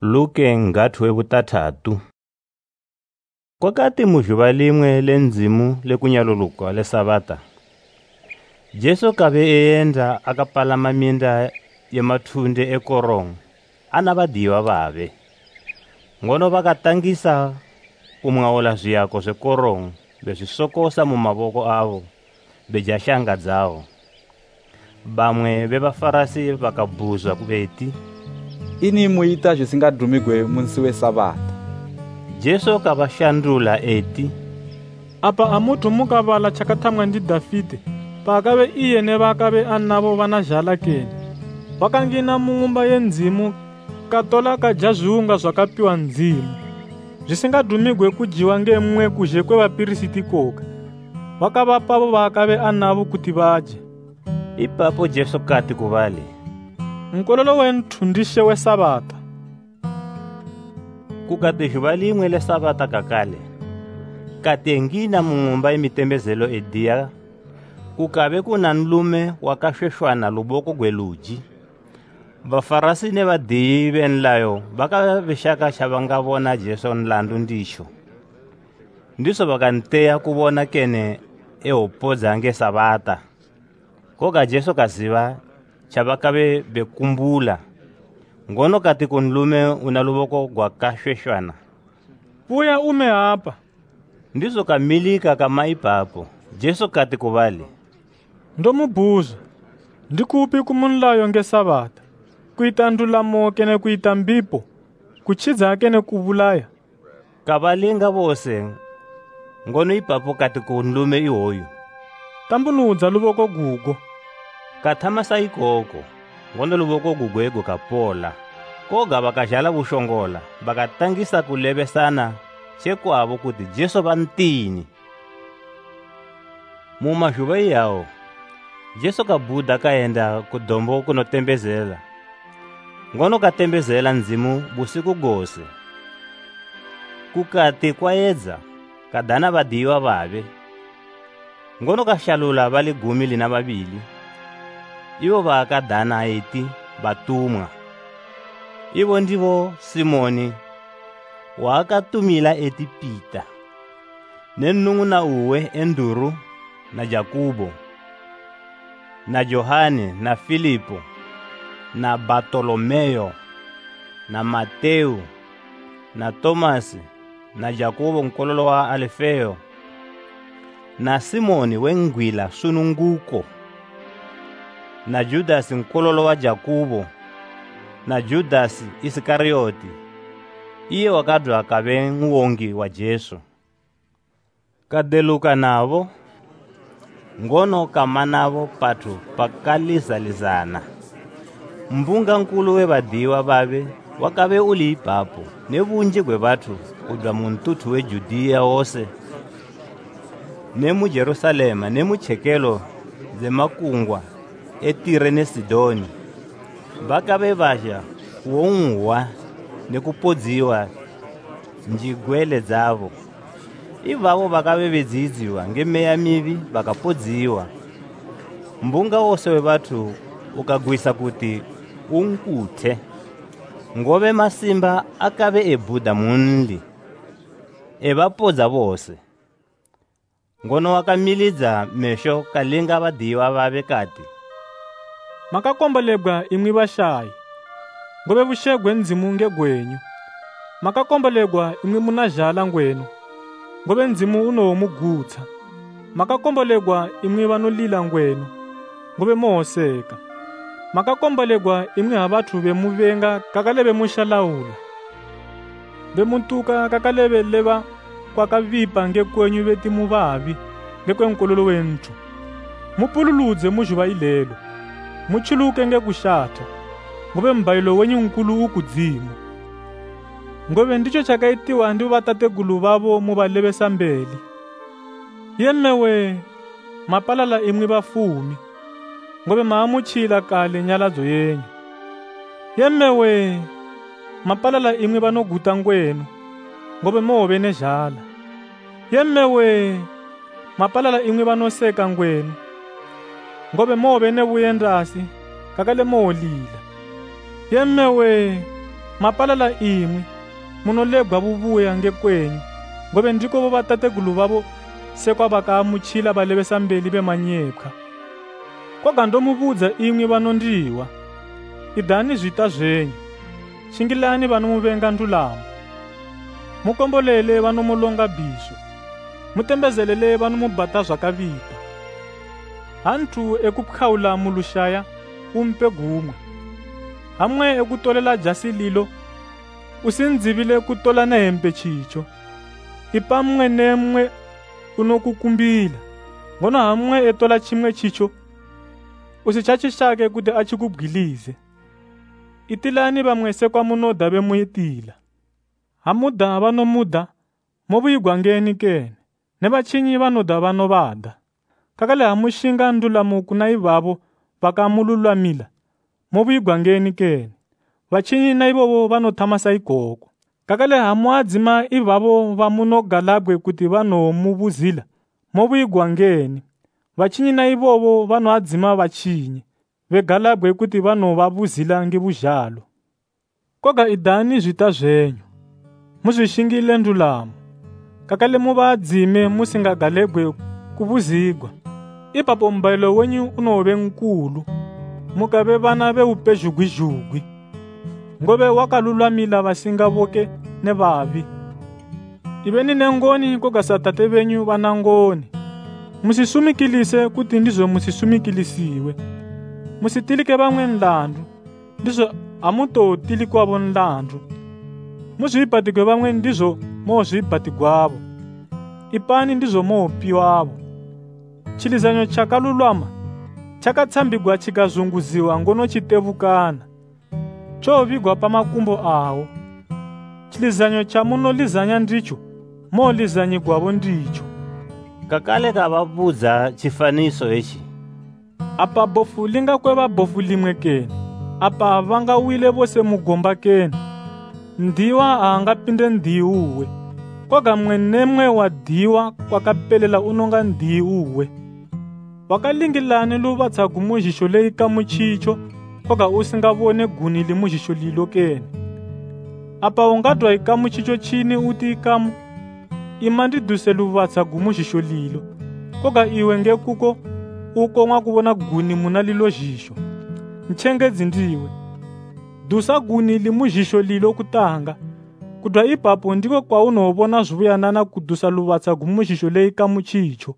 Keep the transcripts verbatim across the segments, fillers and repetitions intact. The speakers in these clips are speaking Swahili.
Luke ngathu webutathathu. Kwakati mujuba limwe lenzimu lekunyaluluka lesabata, Jesu kabe eyenda akapalama minda yemathunde ekorong ana badiwa babe. Ngono bakatangisa kumwaola zwiyako zekorong bezwisokosa mu maboko avo bejashanga dzavo. Bamwe bebafarasi bakabuzwa kubeti, ini muita zvisingadhumigwe munsi wesabata. Jesu kabashandula eti, apa amutu mukavala chakatamwa ndi Dafide pakabe iye nevakabe anavo vanazhala keni vakangina mung'umba yenzimu katola kadya zviunga zvakapiwa nzimu zvisingadhumigwe kudyiwa ngemwe kuzhe kwevapirisiti koga vakavapavo vakabe anavo kuti vadye. Ipapo Jesu kati kuvale, nkololo wenthu ndishe wesabata. Kukati juba limwe lesabata kakale, kati engina mung'umba yemitembezelo ediya, kukabe kuna nlume wakashweshwana luboko gweluji. Bafarasi ne badiyi benlayo bakabeshaka shabangabona Jesu nlandu ndisho. Ndiso bakanteya kubona kene eopodza ngesabata. Koga Jesu kaziva chabakabe bekumbula. Ngono kati kunlume unaluboko gwakashweshwana, Puya ume hapa. ndizo kamilika kama ipapo. Jesu kati kuvale, Ndomubuza, ndikupi kumunlayo ngesabata, kuita ndulamo kene kuita mbipo, kuchidza kene kuvulaya. kabalinga bose. Ngono ipapo kati kunlume ihoyo, Tambunudza luboko gugo. kathamasa ikoko. Ngono luboko gugwego kapola. Koga bakajala bushongola bakatangisa kulebesana chekwavo kuti Jesu bantini. Mumajuba yawo Jesu kabuda kaenda kudombo kunotembezela. Ngono katembezela nzimu busiku gose. Kukati kwaedza kadana badiwa babe. Ngono kashalula bali gumi lina babili. Ivo bakadana eti batumwa. Ivo ndivo Simoni wakatumila eti Pita, nenung'una uwe Enduru na Jakubo na Johane na Filipo na Bartolomeo na Mateo na Tomasi na Jakubo nkololo wa Alfeo na Simoni wengwila sununguko na Judasi nkololo wa Jakubo na Judasi Isikarioti, iye wakadwa akabe ng'uwongi wa Jesu. Kadeluka navo, ngono kamanavo patu pakalizalizana. Mbunga nkulu webadiwa babe wakabe uli ipapo nebunji gwe batu kudwa muntutu we Judia wose nemu Jerusalema nemu chekelo zemakungwa etire ne Sidoni. Bakabe basha kuonwa nekupodziwa njigwele dzavo. Ivavo bakabe bedzidziwa ngemeya mivi bakapodziwa. Mbunga wose webatu ukagwisa kuti unkuthe. Ngobe masimba akabe ebuda munli ebapodza bose. Ngono wakamilidza mesho kalinga badiwa babe kati, Makakombolebwa imwi bashayi, ngobe bushegwe nzimu ngegwenyu. Makakombolebwa imwi munazhala ngwenu, ngobe nzimu unowomugutsa. Makakombolebwa imwi banolila ngwenu, ngobe mohoseka. Makakombolebwa imwi abathu bemuvenga kakale bemushalaula. Bemuntuka kakale beleba kwakavipa ngekwenyu beti mubabi ngekwenkololo wenthu. Mupululudze mujuba ilelo. Muchuluke ngekushatha, ngobe mbayilo wenyu nkulu ukudzimu. Ngobe ndicho chakaitiwa ndi batategulu babo mubalebesa mbeli. Yemewe mapalala imwi bafumi, ngobe maamuchila kale nyaladzo yenyu. Yemewe mapalala imwi banoguta ngwenu, ngobe mobe nezhala. Yemewe mapalala imwi banoseka ngwenu, ngobe mobe nebuyendasi kakale molila. Yemewe mapalala imwi munolegwa bubuya ngekwenyu ngobe ndiko bo batategulu babo sekwabakamuchila balebesambeli bemanyepha kwaga ndomubudza imwi banondiwa idani zvita zvenyu shingilani vanomuvenga ndulamo mukombolele vanomulonga bhisho mutembezelele vanomubhata zvakavipa hantu ekupkhawula mulushaya umpe gumwe hamwe ekutolela jasi lilo usindzivile kutola nehempe chicho ipamwe nemwe unokukumbila ngono hamwe etola chimwe chicho usichachishake kuti achikubwilize itilani vamwe sekwamunoda bemuyitila hamuda vanomuda mobuyigwangeni kene nevachinyi vanoda vanovada kakale hamushinga ndulamo kuna ivavo vakamululwamila mobuyigwangeni kene vachinyi na ivovo vanothamasa ikoko kakale hamuadzima ivavo vamunogalabwe kuti vanomubuzila mobuyigwangeni vachinyi na ivovo vanoadzima vachinyi vegalabwe kuti vanovabuzila ngibuzhalo koga idani zvita zvenyu muzvishingile ndulamo kakale muvadzime musingagalebwe kubuzigwa ipapo mbayilo wenyu unove nkulu mukave vana veupezhugwizhugwi ngobe wakalulwamila vasingavoke nevavi iveni nengoni koga satate venyu vana ngoni musisumikilise kuti ndizvo musisumikilisiwe musitilike vamwe nlandu ndizvo hamutotilikwavo nlandu muzvibatigwe vamwe ndizvo mozvibatigwavo ipani ndizvo mopiwavo chilizanyo chakalulwama chakatsambigwa chikazunguziwa ngono chitevukana chovigwa pamakumbo awo chilizanyo chamunolizanya ndicho molizanyigwavo ndicho kakale kavabudza chifaniso ichi apa bofu lingakweva bofu limwe kene apa vangawile vose mugomba kene ndiwa haangapinde ndiuwe koga mwe nemwe wadiwa kwakapelela unonga ndiuwe wakalingilani luvatsagu muzhisho leika muchicho koga usingavone guni limuzhisho lilo kene apa ungadwa ikamu chicho chini uti ikamu ima ndiduse luvatsagu muzhisho lilo koga iwe ngekuko uko mwakuvona guni muna lilo zhisho mchengedzi ndiwe dusa guni limuzhisho lilo kutanga kudwa ipapo ndiko kwaunovona zvuyanana kudusa luvatsagu muzhisho leika muchicho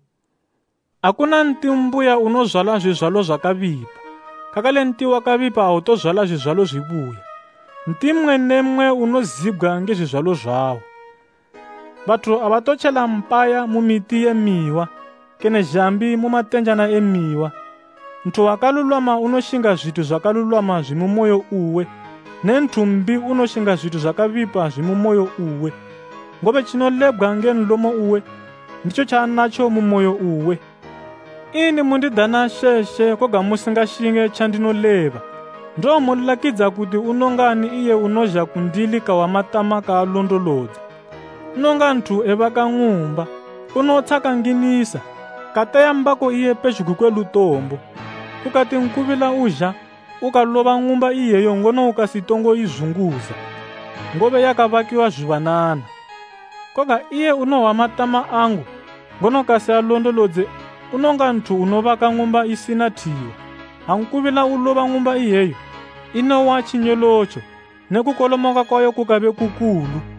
akuna nti mbuya unozvala zvizvalo zvakavipa kakale nti wakavipa hautozvala zvizvalo zvibuya nti mwe nemwe unozibwa ngezvizvalo zvawo vathu avatochela mpaya mumiti yemiwa kene zhambi mumatenjana emiwa nthu wakalulwama unoshinga zvithu zvakalulwama zvimumoyo uwe nenthumbi unoshinga zvithu zvakavipa zvimumoyo uwe ngobe chinolebwa ngenlomo uwe ndicho chanacho mumoyo uwe ini mundidana sheshe koga musingashinge chandinoleva ndo mulakidza kuti unongani iye unozha kundilika wa matama kaalondolodza unonga nthu evakang'umba unotsakanginisa katayambako iye pezhuku kwelutombo ukati nkuvila uzha ukalova ng'umba iyeyo ngono ukasitongo izunguza ngobe yakavakiwa zvivanana koga iye unowa matama angu ngono kasi alondolodze unonga nthu unovaka ng'umba isina thiwa hankuvila ulova ng'umba iyeyo inowa chinyolocho nekukolomoka kwayo kukave kukulu